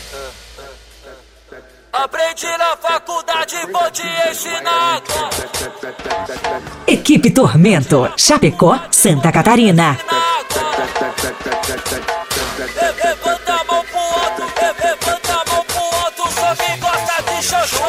Aprendi na faculdade, vou te ensinar agora. Equipe Tormento, Chapecó, Santa Catarina. Levanta a mão pro alto, levanta a mão pro alto, só quem gosta de xoxô.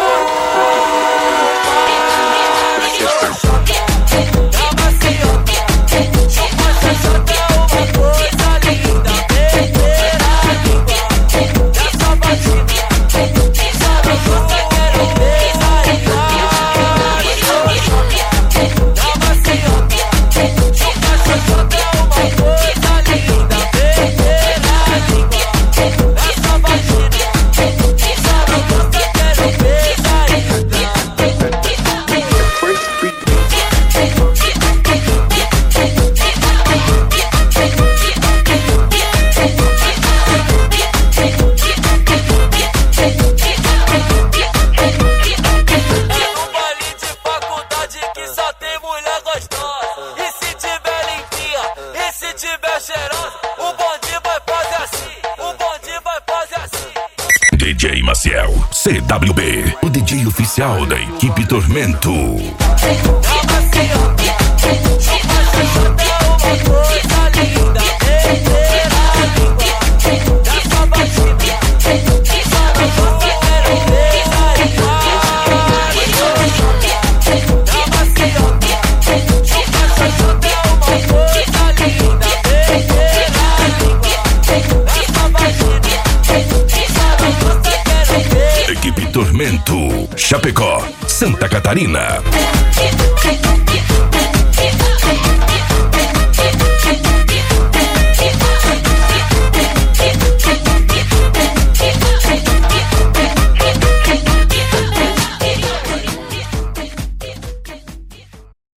DJ Maciel, CWB, o DJ oficial da equipe Tormento. Equipe Tormento, Chapecó, Santa Catarina.